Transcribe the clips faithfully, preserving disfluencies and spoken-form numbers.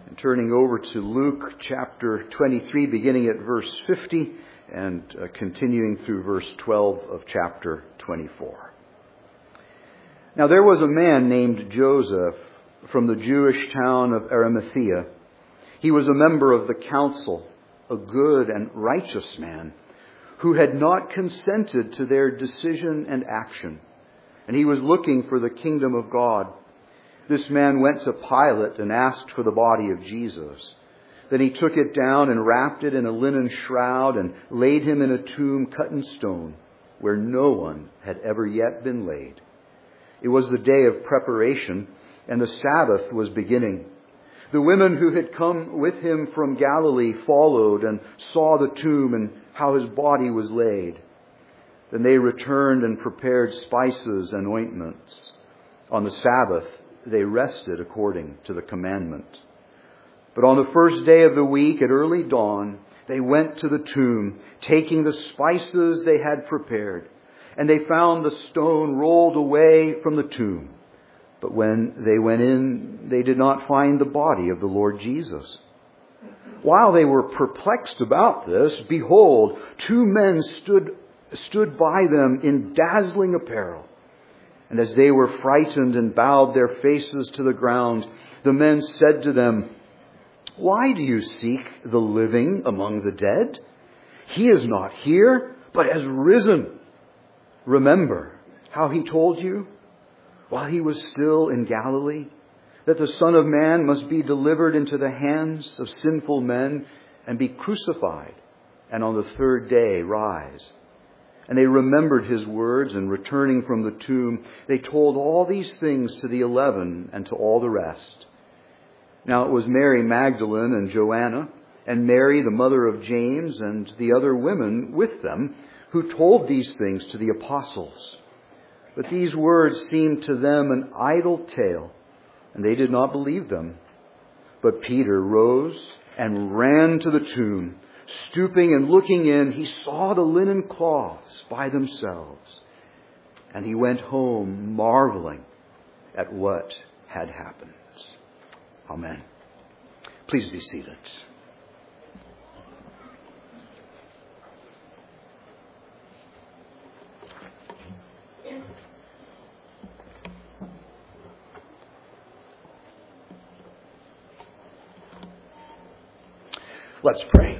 And turning over to Luke chapter twenty-three, beginning at verse fifty and uh, continuing through verse twelve of chapter twenty-four. Now there was a man named Joseph from the Jewish town of Arimathea. He was a member of the council, a good and righteous man, who had not consented to their decision and action. And he was looking for the kingdom of God. This man went to Pilate and asked for the body of Jesus. Then he took it down and wrapped it in a linen shroud and laid him in a tomb cut in stone, where no one had ever yet been laid. It was the day of preparation, and the Sabbath was beginning. The women who had come with him from Galilee followed and saw the tomb and how his body was laid. Then they returned and prepared spices and ointments. On the Sabbath, they rested according to the commandment. But on the first day of the week, at early dawn, they went to the tomb, taking the spices they had prepared. And they found the stone rolled away from the tomb. But when they went in, they did not find the body of the Lord Jesus. While they were perplexed about this, behold, two men stood, stood by them in dazzling apparel. And as they were frightened and bowed their faces to the ground, the men said to them, "Why do you seek the living among the dead? He is not here, but has risen. Remember how he told you, while he was still in Galilee, that the Son of Man must be delivered into the hands of sinful men and be crucified, and on the third day rise." And they remembered his words, and returning from the tomb, they told all these things to the eleven and to all the rest. Now it was Mary Magdalene and Joanna, and Mary the mother of James, and the other women with them, who told these things to the apostles. But these words seemed to them an idle tale, and they did not believe them. But Peter rose and ran to the tomb. Stooping and looking in, he saw the linen cloths by themselves. And he went home marveling at what had happened. Amen. Please be seated. Let's pray.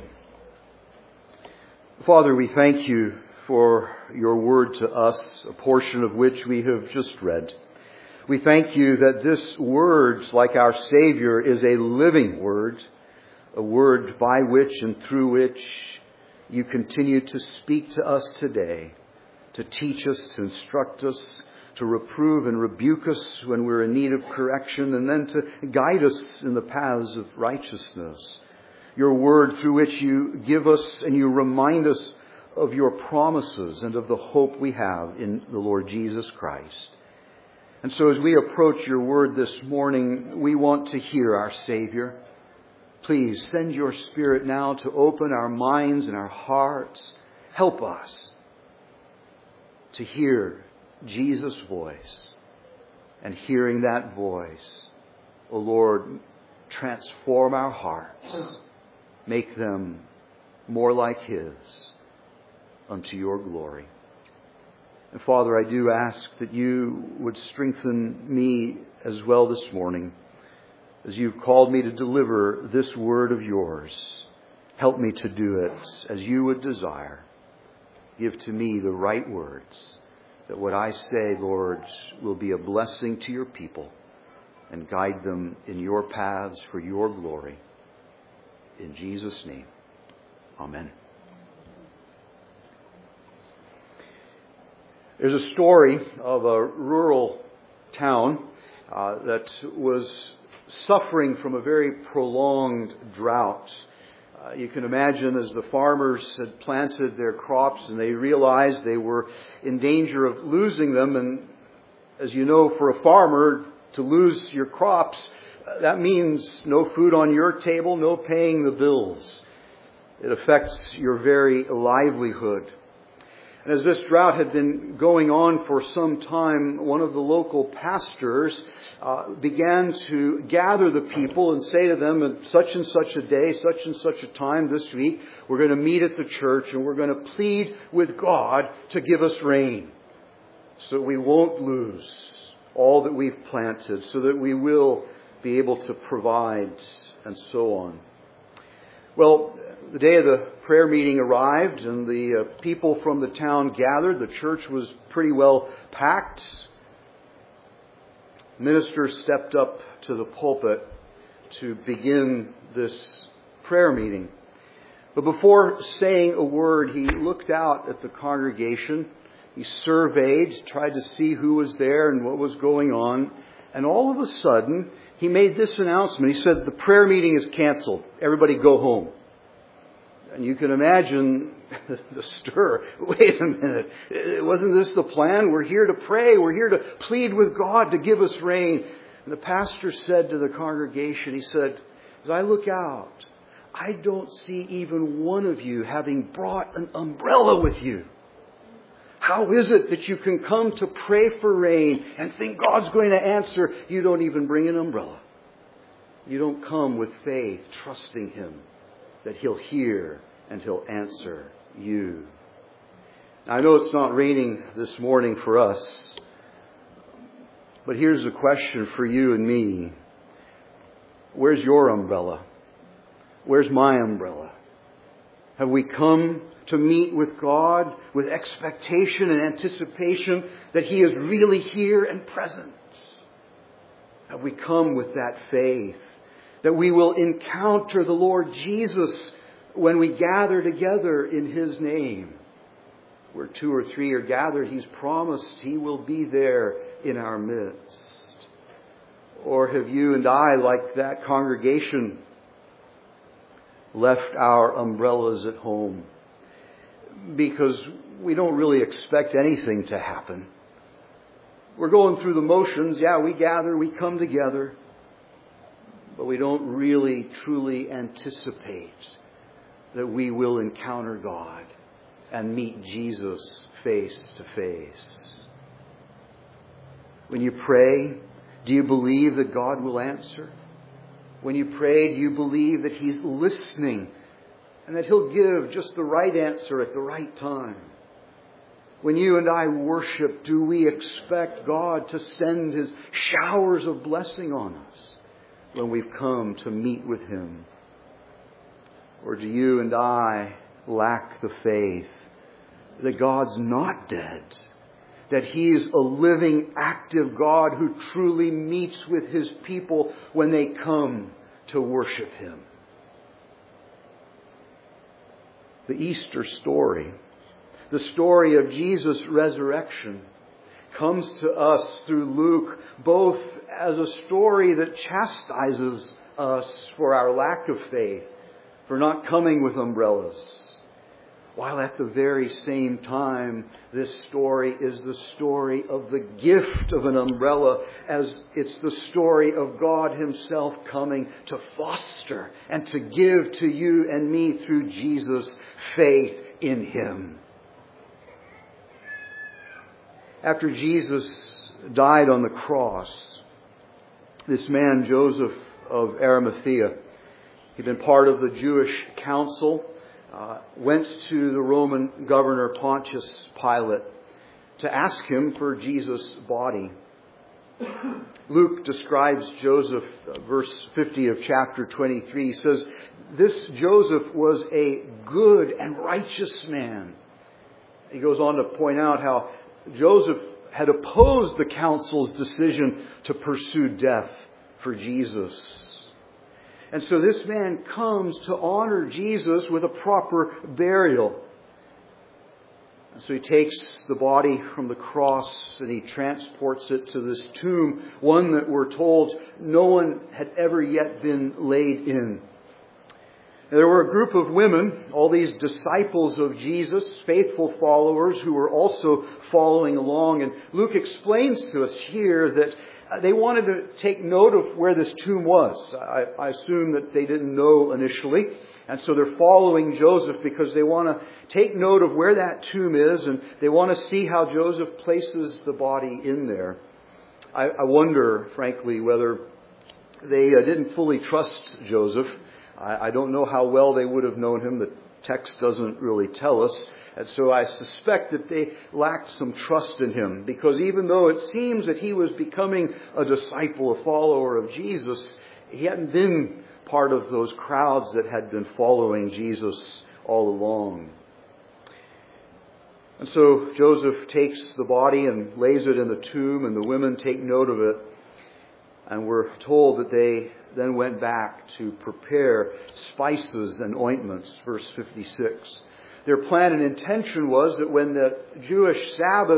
Father, we thank you for your word to us, a portion of which we have just read. We thank you that this word, like our Savior, is a living word, a word by which and through which you continue to speak to us today, to teach us, to instruct us, to reprove and rebuke us when we're in need of correction, and then to guide us in the paths of righteousness. Your word through which you give us and you remind us of your promises and of the hope we have in the Lord Jesus Christ. And so as we approach your word this morning, we want to hear our Savior. Please send your Spirit now to open our minds and our hearts. Help us to hear Jesus' voice. And hearing that voice, O Lord, transform our hearts. Make them more like His unto your glory. And Father, I do ask that you would strengthen me as well this morning as you've called me to deliver this word of yours. Help me to do it as you would desire. Give to me the right words, that what I say, Lord, will be a blessing to your people and guide them in your paths for your glory. In Jesus' name, amen. There's a story of a rural town uh, that was suffering from a very prolonged drought. Uh, you can imagine as the farmers had planted their crops and they realized they were in danger of losing them. And as you know, for a farmer to lose your crops, that means no food on your table, no paying the bills. It affects your very livelihood. And as this drought had been going on for some time, one of the local pastors uh, began to gather the people and say to them, at such and such a day, such and such a time this week, we're going to meet at the church and we're going to plead with God to give us rain so that we won't lose all that we've planted, so that we will be able to provide, and so on. Well, the day of the prayer meeting arrived and the uh, people from the town gathered. The church was pretty well packed. The minister stepped up to the pulpit to begin this prayer meeting. But before saying a word, he looked out at the congregation. He surveyed, tried to see who was there and what was going on. And all of a sudden, he made this announcement. He said, the prayer meeting is canceled. Everybody go home. And you can imagine the stir. Wait a minute. Wasn't this the plan? We're here to pray. We're here to plead with God to give us rain. And the pastor said to the congregation, he said, as I look out, I don't see even one of you having brought an umbrella with you. How is it that you can come to pray for rain and think God's going to answer? You don't even bring an umbrella. You don't come with faith, trusting Him that He'll hear and He'll answer you. Now, I know it's not raining this morning for us, but here's a question for you and me. Where's your umbrella? Where's my umbrella? Have we come to meet with God with expectation and anticipation that He is really here and present? Have we come with that faith that we will encounter the Lord Jesus when we gather together in His name? Where two or three are gathered, He's promised He will be there in our midst. Or have you and I, like that congregation, left our umbrellas at home because we don't really expect anything to happen? We're going through the motions. Yeah, we gather, we come together, but we don't really truly anticipate that we will encounter God and meet Jesus face to face. When you pray, do you believe that God will answer? When you pray, do you believe that He's listening and that He'll give just the right answer at the right time? When you and I worship, do we expect God to send His showers of blessing on us when we've come to meet with Him? Or do you and I lack the faith that God's not dead, that He is a living, active God who truly meets with His people when they come to worship Him? The Easter story, the story of Jesus' resurrection, comes to us through Luke both as a story that chastises us for our lack of faith, for not coming with umbrellas, while at the very same time, this story is the story of the gift of an umbrella, as it's the story of God Himself coming to foster and to give to you and me through Jesus faith in Him. After Jesus died on the cross, this man, Joseph of Arimathea, he'd been part of the Jewish council, Uh, went to the Roman governor Pontius Pilate to ask him for Jesus' body. Luke describes Joseph, uh, verse fifty of chapter twenty-three, says, this Joseph was a good and righteous man. He goes on to point out how Joseph had opposed the council's decision to pursue death for Jesus. And so this man comes to honor Jesus with a proper burial. And so he takes the body from the cross and he transports it to this tomb, one that we're told no one had ever yet been laid in. And there were a group of women, all these disciples of Jesus, faithful followers who were also following along. And Luke explains to us here that uh, they wanted to take note of where this tomb was. I, I assume that they didn't know initially. And so they're following Joseph because they want to take note of where that tomb is, and they want to see how Joseph places the body in there. I, I wonder, frankly, whether they uh, didn't fully trust Joseph. I, I don't know how well they would have known him. The text doesn't really tell us. And so I suspect that they lacked some trust in him, because even though it seems that he was becoming a disciple, a follower of Jesus, he hadn't been part of those crowds that had been following Jesus all along. And so Joseph takes the body and lays it in the tomb, and the women take note of it. And we're told that they then went back to prepare spices and ointments, verse fifty-six. Their plan and intention was that when the Jewish Sabbath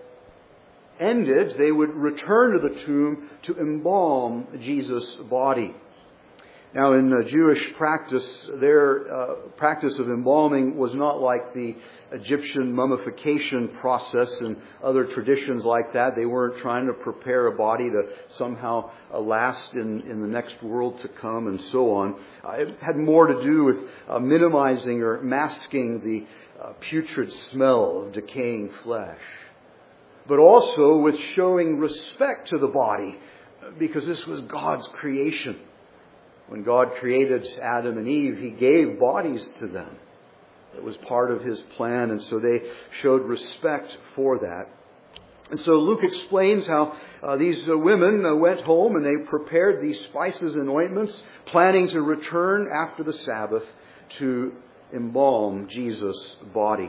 ended, they would return to the tomb to embalm Jesus' body. Now, in uh, Jewish practice, their uh, practice of embalming was not like the Egyptian mummification process and other traditions like that. They weren't trying to prepare a body to somehow uh, last in, in the next world to come and so on. Uh, it had more to do with uh, minimizing or masking the uh, putrid smell of decaying flesh, but also with showing respect to the body, because this was God's creation. When God created Adam and Eve, He gave bodies to them. It was part of His plan, and so they showed respect for that. And so Luke explains how uh, these uh, women uh, went home and they prepared these spices and ointments, planning to return after the Sabbath to embalm Jesus' body.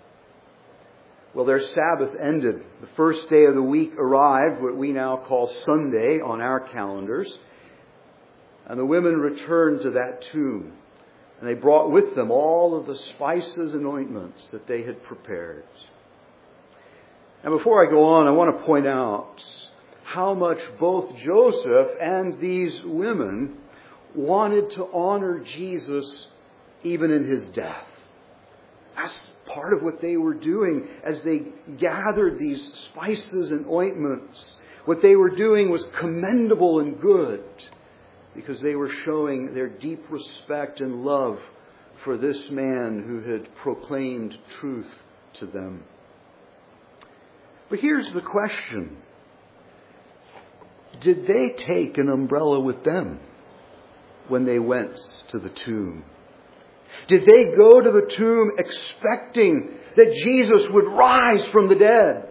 Well, their Sabbath ended. The first day of the week arrived, what we now call Sunday on our calendars. And the women returned to that tomb, and they brought with them all of the spices and ointments that they had prepared. And before I go on, I want to point out how much both Joseph and these women wanted to honor Jesus even in His death. That's part of what they were doing as they gathered these spices and ointments. What they were doing was commendable and good, because they were showing their deep respect and love for this man who had proclaimed truth to them. But here's the question. Did they take an umbrella with them when they went to the tomb? Did they go to the tomb expecting that Jesus would rise from the dead?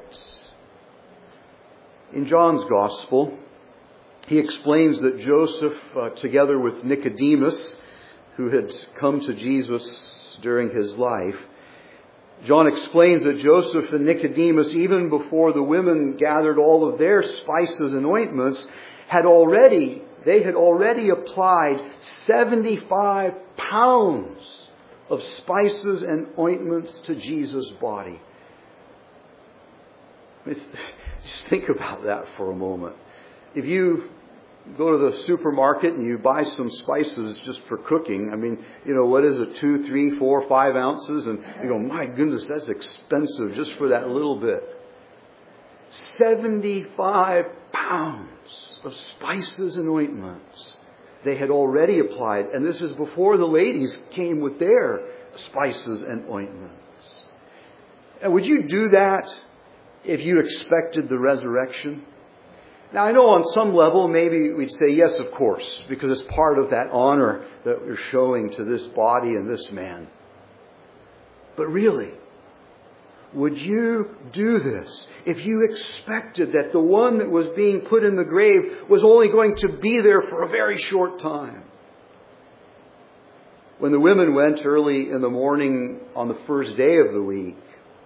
In John's Gospel, he explains that Joseph, uh, together with Nicodemus, who had come to Jesus during his life, John explains that Joseph and Nicodemus, even before the women gathered all of their spices and ointments, had already, they had already applied seventy-five pounds of spices and ointments to Jesus' body. Just think about that for a moment. If you go to the supermarket and you buy some spices just for cooking, I mean, you know, what is it, two, three, four, five ounces? And you go, my goodness, that's expensive just for that little bit. seventy-five pounds of spices and ointments they had already applied. And this is before the ladies came with their spices and ointments. And would you do that if you expected the resurrection? Now, I know on some level, maybe we'd say, yes, of course, because it's part of that honor that we're showing to this body and this man. But really, would you do this if you expected that the one that was being put in the grave was only going to be there for a very short time? When the women went early in the morning on the first day of the week,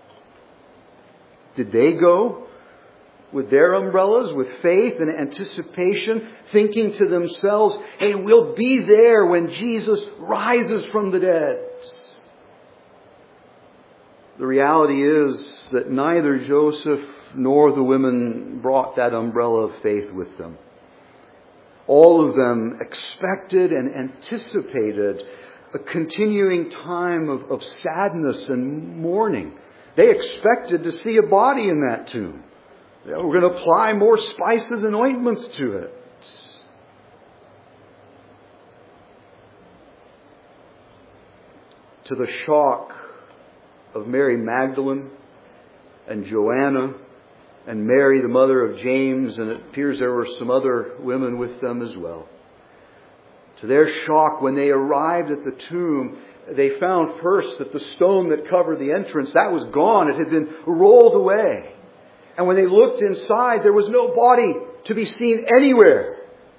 did they go with their umbrellas, with faith and anticipation, thinking to themselves, hey, we'll be there when Jesus rises from the dead? The reality is that neither Joseph nor the women brought that umbrella of faith with them. All of them expected and anticipated a continuing time of, of sadness and mourning. They expected to see a body in that tomb. We're going to apply more spices and ointments to it. To the shock of Mary Magdalene and Joanna and Mary, the mother of James, and it appears there were some other women with them as well. To their shock, when they arrived at the tomb, they found first that the stone that covered the entrance, that was gone. It had been rolled away. And when they looked inside, there was no body to be seen anywhere.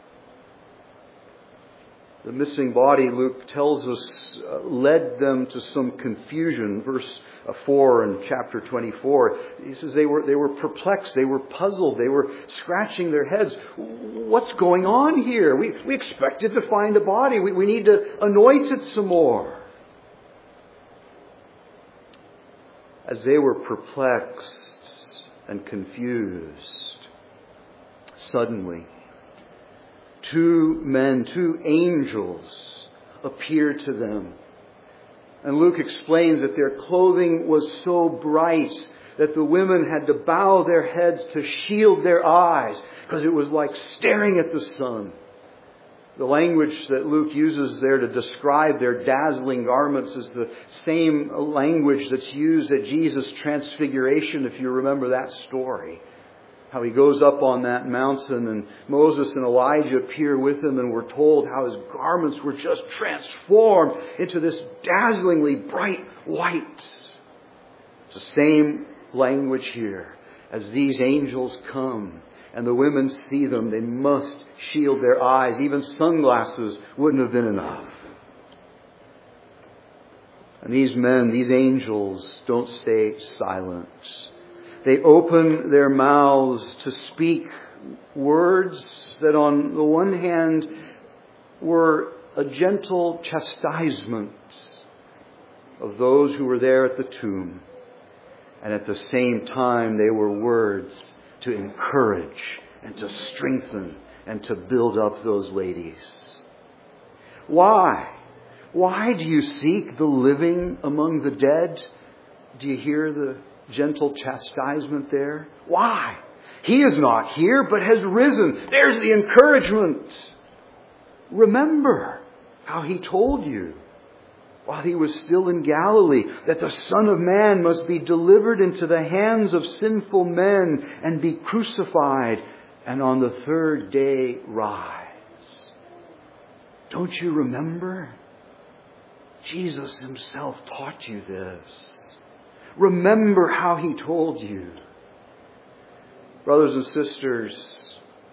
The missing body, Luke tells us, uh, led them to some confusion. Verse four in chapter twenty-four, he says they were they were perplexed, they were puzzled, they were scratching their heads. What's going on here? We we expected to find a body. We, we need to anoint it some more. As they were perplexed and confused, suddenly two men, two angels appeared to them. And Luke explains that their clothing was so bright that the women had to bow their heads to shield their eyes because it was like staring at the sun. The language that Luke uses there to describe their dazzling garments is the same language that's used at Jesus' transfiguration, if you remember that story. How he goes up on that mountain and Moses and Elijah appear with him, and we're told how his garments were just transformed into this dazzlingly bright white. It's the same language here. As these angels come and the women see them, they must shield their eyes. Even sunglasses wouldn't have been enough. And these men, these angels, don't stay silent. They open their mouths to speak words that on the one hand were a gentle chastisement of those who were there at the tomb. And at the same time they were words to encourage and to strengthen and to build up those ladies. Why? Why do you seek the living among the dead? Do you hear the gentle chastisement there? Why? He is not here, but has risen. There's the encouragement. Remember how he told you while he was still in Galilee that the Son of Man must be delivered into the hands of sinful men and be crucified and on the third day rise. Don't you remember? Jesus himself taught you this. Remember how he told you. Brothers and sisters,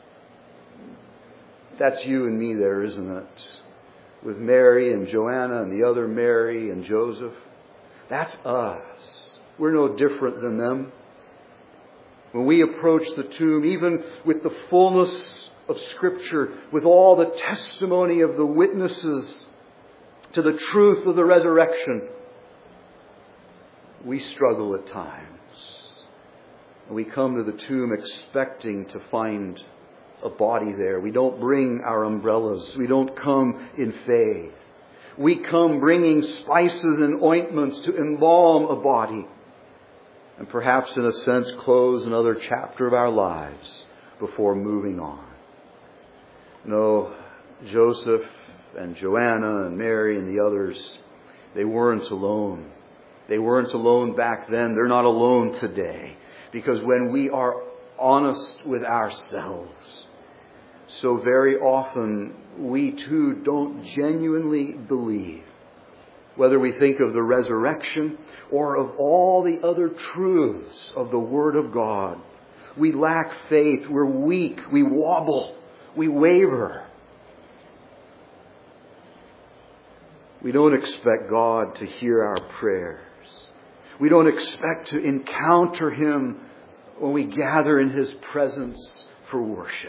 that's you and me there, isn't it? With Mary and Joanna and the other Mary and Joseph. That's us. We're no different than them. When we approach the tomb, even with the fullness of Scripture, with all the testimony of the witnesses to the truth of the resurrection, we struggle at times. We come to the tomb expecting to find a body there. We don't bring our umbrellas. We don't come in faith. We come bringing spices and ointments to embalm a body. And perhaps in a sense close another chapter of our lives before moving on. No, Joseph and Joanna and Mary and the others, they weren't alone. They weren't alone back then. They're not alone today. Because when we are honest with ourselves, so very often we too don't genuinely believe, whether we think of the resurrection or of all the other truths of the Word of God. We lack faith. We're weak. We wobble. We waver. We don't expect God to hear our prayers. We don't expect to encounter Him when we gather in His presence for worship.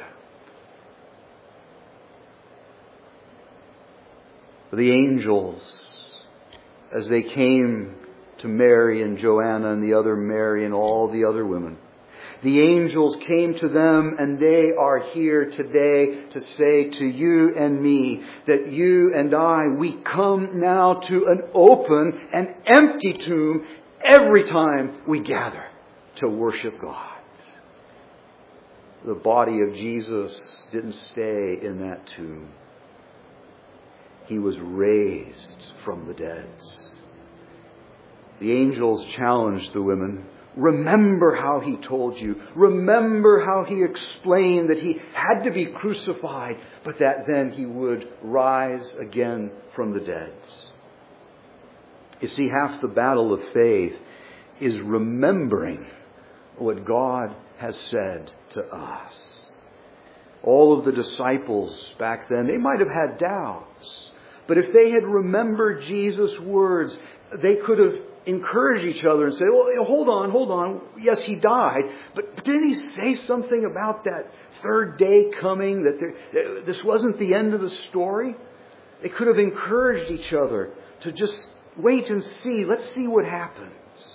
The angels, as they came to Mary and Joanna and the other Mary and all the other women, the angels came to them, and they are here today to say to you and me that you and I, we come now to an open and empty tomb every time we gather to worship God. the body of Jesus didn't stay in that tomb. He was raised from the dead. The angels challenged the women. Remember how he told you. Remember how he explained that he had to be crucified, but that then he would rise again from the dead. You see, half the battle of faith is remembering what God has said to us. All of the disciples back then, they might have had doubts, but if they had remembered Jesus' words, they could have encouraged each other and say, well, hold on, hold on. Yes, he died, but didn't he say something about that third day coming, that there, this wasn't the end of the story? They could have encouraged each other to just wait and see. Let's see what happens.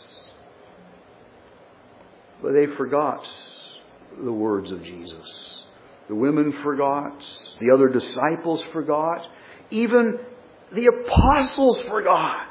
But they forgot the words of Jesus. The women forgot. The other disciples forgot. Even the apostles forgot.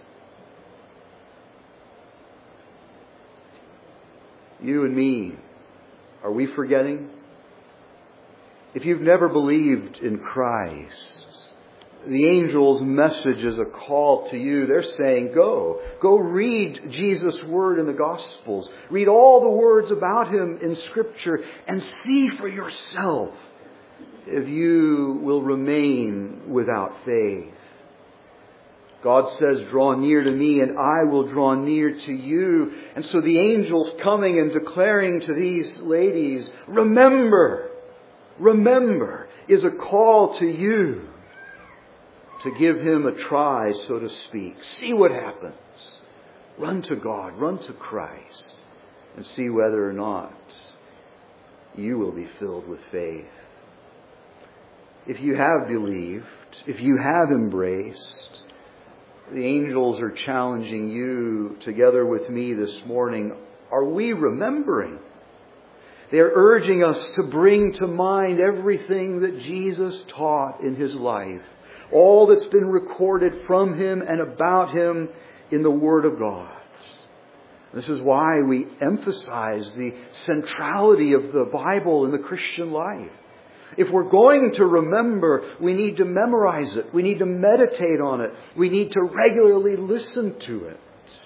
You and me, are we forgetting? If you've never believed in Christ, the angel's message is a call to you. They're saying, go. Go read Jesus' word in the Gospels. Read all the words about him in Scripture and see for yourself if you will remain without faith. God says, draw near to me and I will draw near to you. And so the angel's coming and declaring to these ladies, remember, remember, is a call to you to give him a try, so to speak. See what happens. Run to God, run to Christ, and see whether or not you will be filled with faith. If you have believed, if you have embraced, the angels are challenging you together with me this morning. Are we remembering? They're urging us to bring to mind everything that Jesus taught in his life. All that's been recorded from him and about him in the Word of God. This is why we emphasize the centrality of the Bible in the Christian life. If we're going to remember, we need to memorize it. We need to meditate on it. We need to regularly listen to it.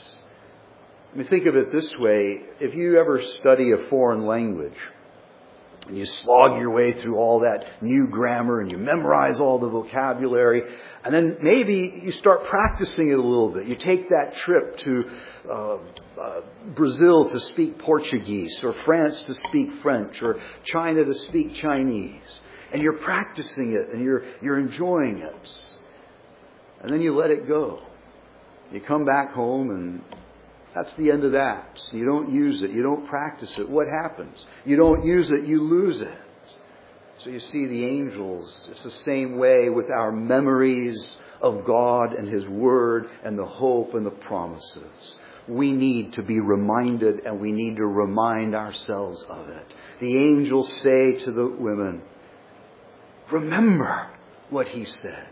I mean, think of it this way. If you ever study a foreign language, and you slog your way through all that new grammar and you memorize all the vocabulary, and then maybe you start practicing it a little bit. You take that trip to uh, uh, Brazil to speak Portuguese, or France to speak French, or China to speak Chinese, and you're practicing it and you're you're enjoying it. And then you let it go. You come back home and that's the end of that. You don't use it. You don't practice it. What happens? You don't use it. You lose it. So you see the angels, it's the same way with our memories of God and his word and the hope and the promises. We need to be reminded, and we need to remind ourselves of it. The angels say to the women, remember what he said.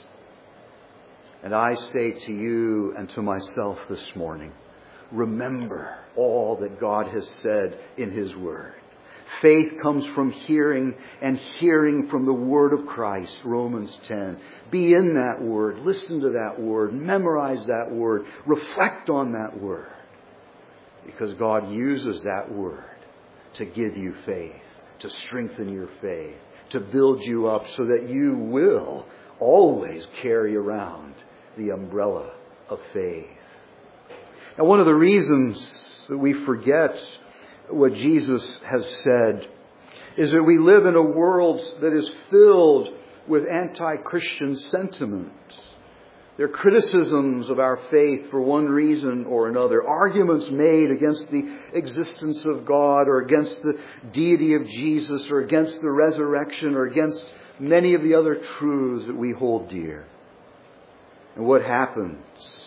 And I say to you and to myself this morning, remember all that God has said in his word. Faith comes from hearing, and hearing from the word of Christ, Romans ten. Be in that word. Listen to that word. Memorize that word. Reflect on that word. Because God uses that word to give you faith, to strengthen your faith, to build you up so that you will always carry around the umbrella of faith. Now, one of the reasons that we forget what Jesus has said is that we live in a world that is filled with anti-Christian sentiments. There are criticisms of our faith for one reason or another, arguments made against the existence of God, or against the deity of Jesus, or against the resurrection, or against many of the other truths that we hold dear. And what happens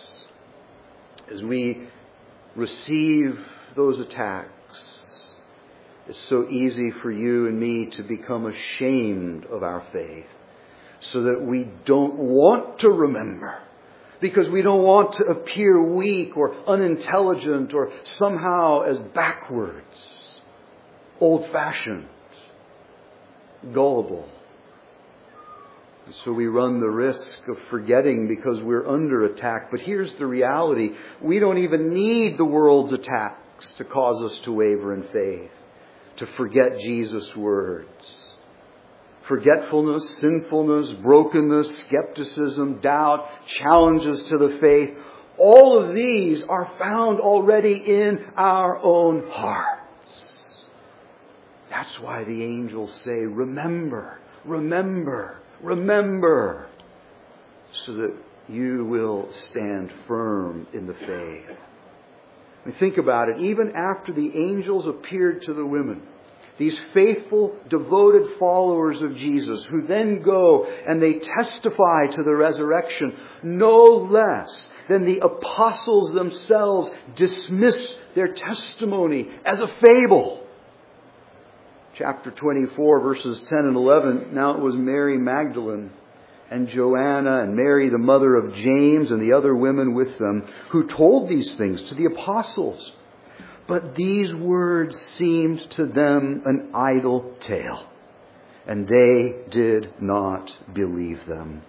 as we receive those attacks, it's so easy for you and me to become ashamed of our faith, so that we don't want to remember, because we don't want to appear weak or unintelligent or somehow as backwards, old-fashioned. gullible. And so we run the risk of forgetting because we're under attack. But here's the reality. We don't even need the world's attacks to cause us to waver in faith, to forget Jesus' words. Forgetfulness, sinfulness, brokenness, skepticism, doubt, challenges to the faith. All of these are found already in our own hearts. That's why the angels say, remember, remember, remember, so that you will stand firm in the faith. I mean, think about it. Even after the angels appeared to the women, these faithful, devoted followers of Jesus, who then go and they testify to the resurrection, no less than the apostles themselves dismiss their testimony as a fable. Chapter twenty-four, verses ten and eleven, now it was Mary Magdalene and Joanna and Mary, the mother of James, and the other women with them, who told these things to the apostles. But these words seemed to them an idle tale, and they did not believe them.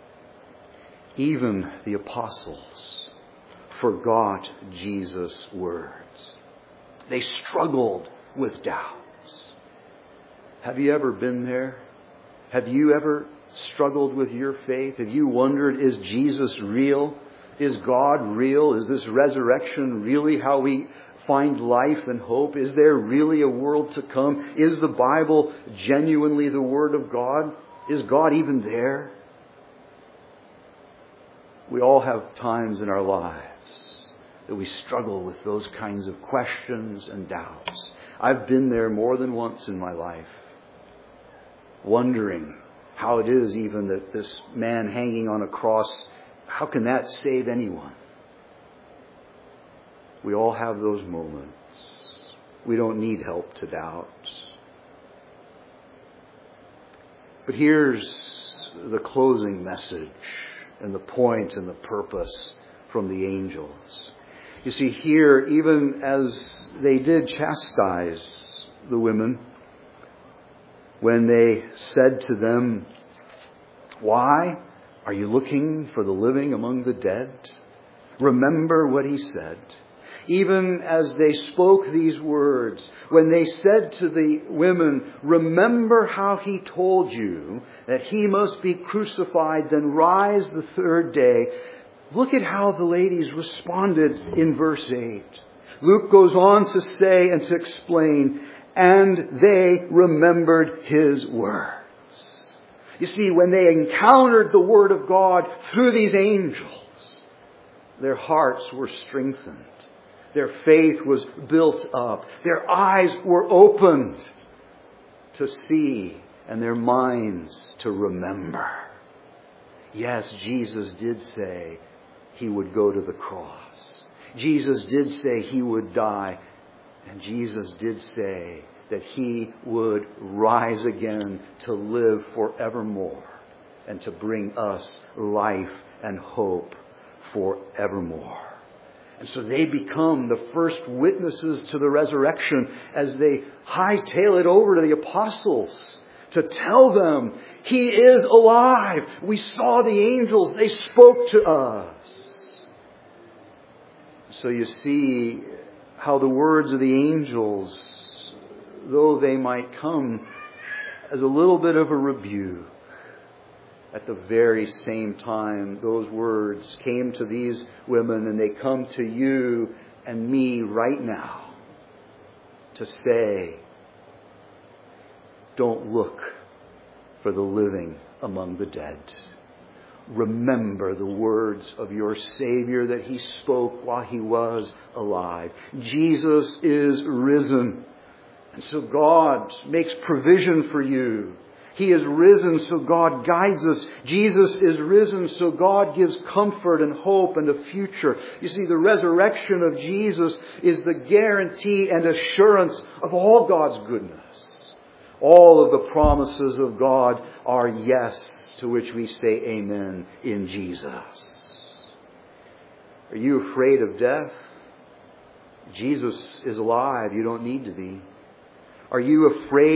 Even the apostles forgot Jesus' words. They struggled with doubts. Have you ever been there? Have you ever struggled with your faith? Have you wondered, is Jesus real? Is God real? Is this resurrection really how we find life and hope? Is there really a world to come? Is the Bible genuinely the Word of God? Is God even there? We all have times in our lives that we struggle with those kinds of questions and doubts. I've been there more than once in my life, wondering how it is even that this man hanging on a cross, how can that save anyone? We all have those moments. We don't need help to doubt. But here's the closing message and the point and the purpose from the angels. You see, here, even as they did chastise the women, when they said to them, "Why are you looking for the living among the dead?" Remember what he said. Even as they spoke these words, when they said to the women, "Remember how he told you that he must be crucified, then rise the third day," look at how the ladies responded in verse eight. Luke goes on to say and to explain, "And they remembered his words." You see, when they encountered the Word of God through these angels, their hearts were strengthened. Their faith was built up. Their eyes were opened to see and their minds to remember. Yes, Jesus did say he would go to the cross. Jesus did say he would die. And Jesus did say that he would rise again to live forevermore and to bring us life and hope forevermore. And so they become the first witnesses to the resurrection as they hightail it over to the apostles to tell them, he is alive. We saw the angels. They spoke to us. So you see how the words of the angels, though they might come as a little bit of a rebuke, at the very same time, those words came to these women, and they come to you and me right now to say, don't look for the living among the dead. Remember the words of your Savior that he spoke while he was alive. Jesus is risen. And so God makes provision for you. He is risen, so God guides us. Jesus is risen, so God gives comfort and hope and a future. You see, the resurrection of Jesus is the guarantee and assurance of all God's goodness. All of the promises of God are yes, to which we say amen in Jesus. Are you afraid of death? Jesus is alive. You don't need to be. Are you afraid of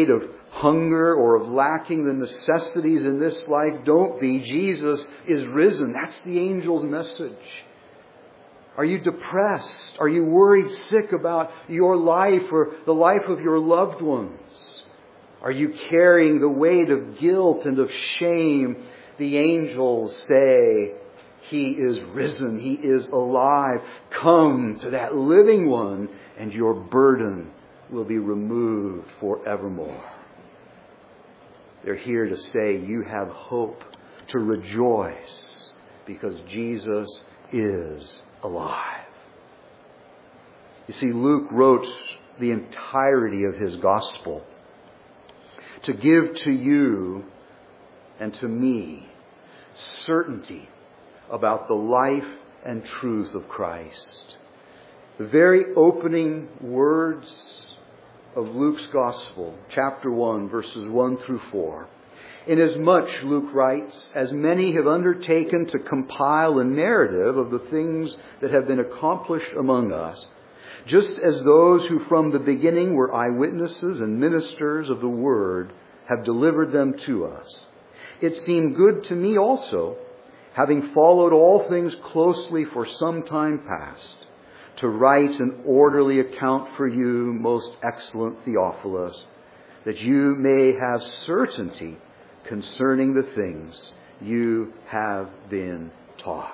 hunger or of lacking the necessities in this life, don't be. Jesus is risen. That's the angel's message. Are you depressed? Are you worried sick about your life or the life of your loved ones? Are you carrying the weight of guilt and of shame? The angels say, He is risen. He is alive. Come to that living one and your burden will be removed forevermore. They're here to say you have hope, to rejoice, because Jesus is alive. You see, Luke wrote the entirety of his gospel to give to you and to me certainty about the life and truth of Christ. The very opening words of Luke's Gospel, chapter one, verses one through four. Inasmuch, Luke writes, as many have undertaken to compile a narrative of the things that have been accomplished among us, just as those who from the beginning were eyewitnesses and ministers of the Word have delivered them to us, it seemed good to me also, having followed all things closely for some time past, to write an orderly account for you, most excellent Theophilus, that you may have certainty concerning the things you have been taught.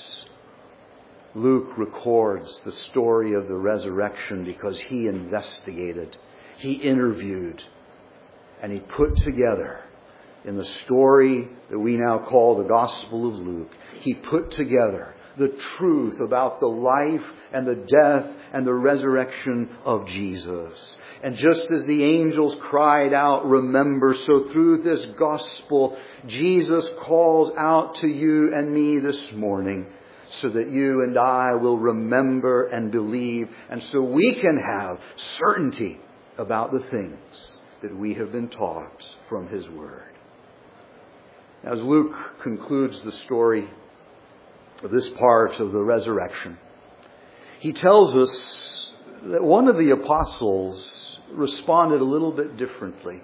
Luke records the story of the resurrection because he investigated, he interviewed, and he put together in the story that we now call the Gospel of Luke, he put together the truth about the life and the death and the resurrection of Jesus. And just as the angels cried out, remember, so through this gospel, Jesus calls out to you and me this morning so that you and I will remember and believe, and so we can have certainty about the things that we have been taught from His Word. As Luke concludes the story of this part of the resurrection, he tells us that one of the apostles responded a little bit differently.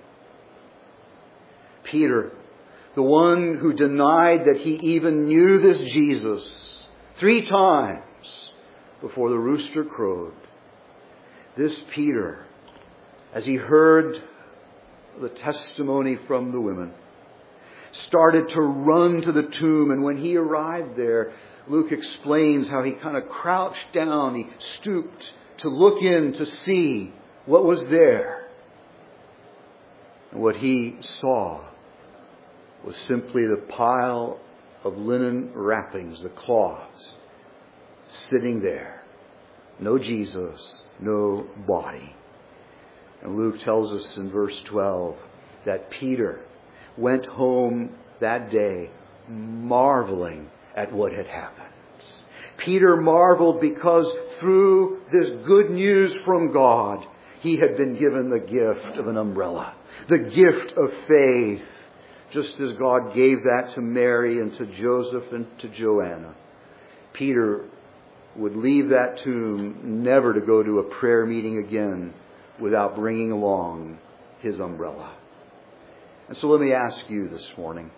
Peter, the one who denied that he even knew this Jesus three times before the rooster crowed. This Peter, as he heard the testimony from the women, started to run to the tomb, and when he arrived there, Luke explains how he kind of crouched down, he stooped to look in to see what was there. And what he saw was simply the pile of linen wrappings, the cloths, sitting there. No Jesus, no body. And Luke tells us in verse twelve that Peter went home that day marveling at what had happened. Peter marveled because through this good news from God, he had been given the gift of an umbrella, the gift of faith, just as God gave that to Mary and to Joseph and to Joanna. Peter would leave that tomb never to go to a prayer meeting again without bringing along his umbrella. And so let me ask you this morning,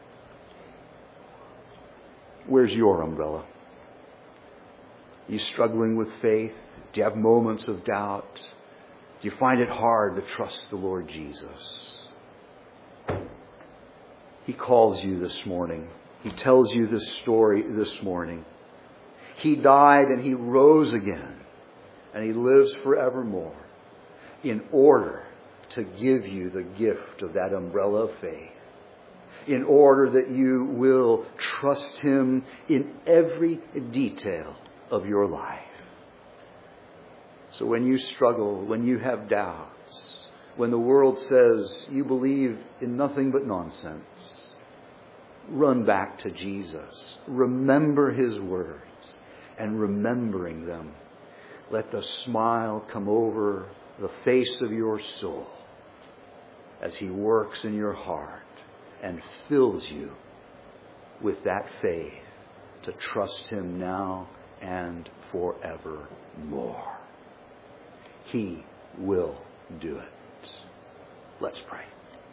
where's your umbrella? Are you struggling with faith? Do you have moments of doubt? Do you find it hard to trust the Lord Jesus? He calls you this morning. He tells you this story this morning. He died and He rose again, and He lives forevermore in order to give you the gift of that umbrella of faith, in order that you will trust Him in every detail of your life. So when you struggle, when you have doubts, when the world says you believe in nothing but nonsense, run back to Jesus. Remember His words, and remembering them, let the smile come over the face of your soul as He works in your heart and fills you with that faith to trust Him now and forevermore. He will do it. Let's pray.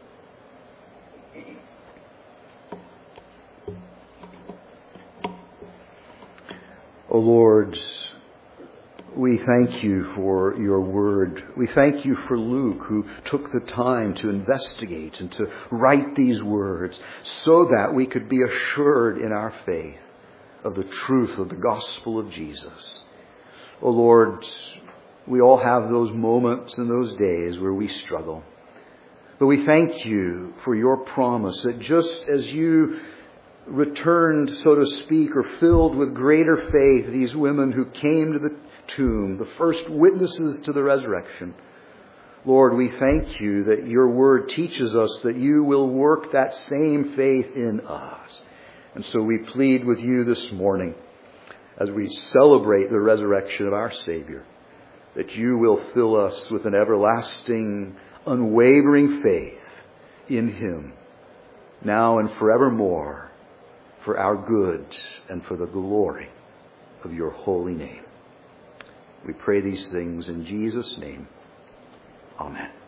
O Lord, we thank you for your word. We thank you for Luke, who took the time to investigate and to write these words so that we could be assured in our faith of the truth of the gospel of Jesus. O Lord, we all have those moments and those days where we struggle. But we thank you for your promise that just as you returned, so to speak, or filled with greater faith these women who came to the tomb, the first witnesses to the resurrection, Lord, we thank you that your word teaches us that you will work that same faith in us. And so we plead with you this morning as we celebrate the resurrection of our Savior, that you will fill us with an everlasting, unwavering faith in him, now and forevermore, for our good and for the glory of your holy name. We pray these things in Jesus' name. Amen.